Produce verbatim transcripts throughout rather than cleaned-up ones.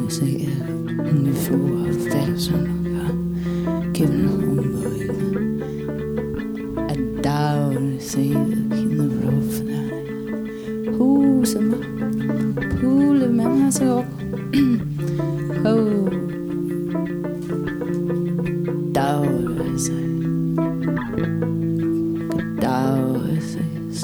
musiker before fashion given home a down say in the roof who some pool of memories oh down say down say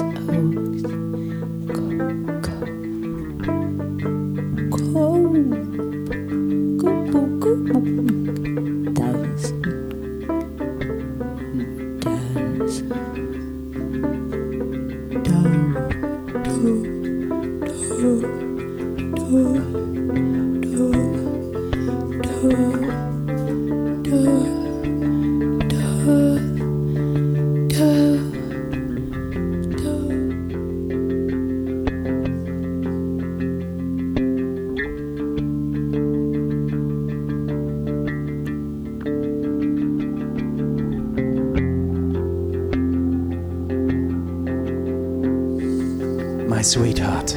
My sweetheart,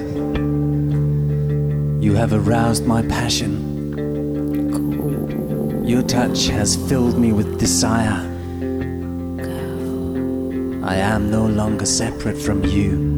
you have aroused my passion. Your touch has filled me with desire. I am no longer separate from you.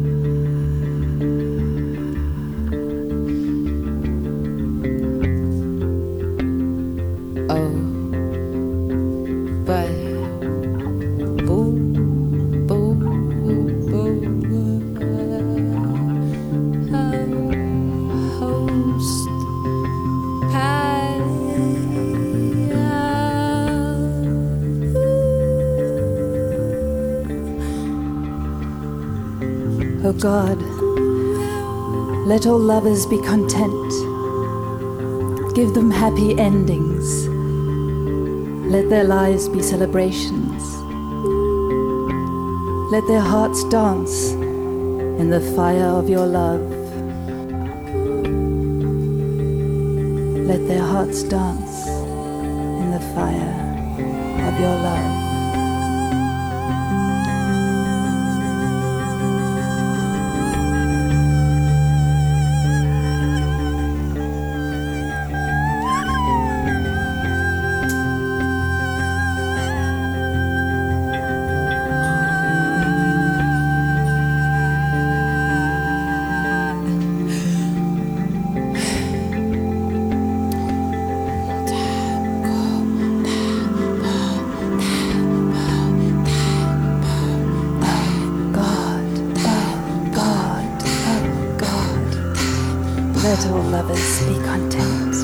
O God, let all lovers be content. Give them happy endings. Let their lives be celebrations. Let their hearts dance in the fire of your love. Let their hearts dance in the fire of your love. Let all lovers be content.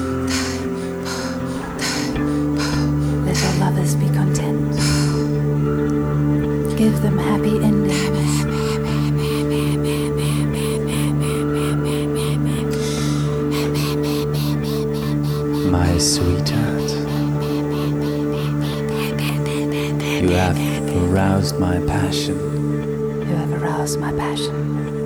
Let all lovers be content. Give them happy endings. My sweetheart, you have aroused my passion. You have aroused my passion.